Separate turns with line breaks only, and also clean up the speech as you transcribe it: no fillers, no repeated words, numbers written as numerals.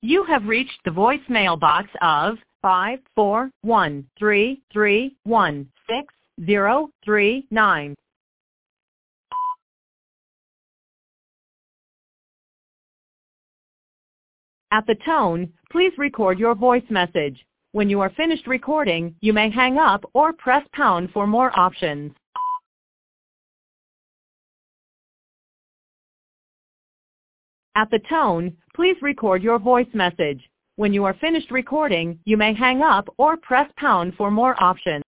You have reached the voicemail box of 541-331-6039. At the tone, please record your voice message. When you are finished recording, you may hang up or press pound for more options. At the tone, please record your voice message. When you are finished recording, you may hang up or press pound for more options.